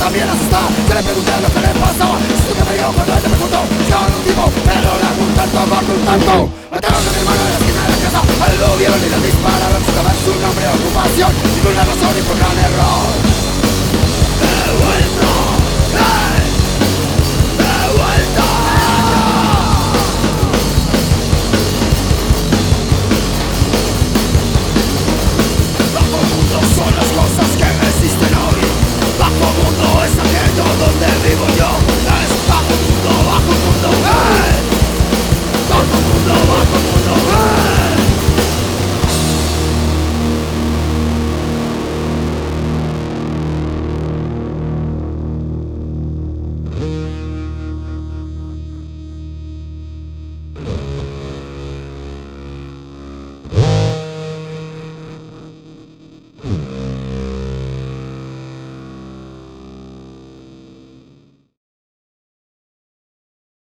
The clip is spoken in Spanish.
también asusta. Yo le pregunté lo que le pasaba, esto que me dio cuando él me preguntó. Yo no tipo, pero le hago un tanto, corto un tanto. Mataron a mi hermano en la esquina de la casa, a él lo vieron y le dispararon. Su cabeza, su nombre, ocupación, sin una razón y por gran error.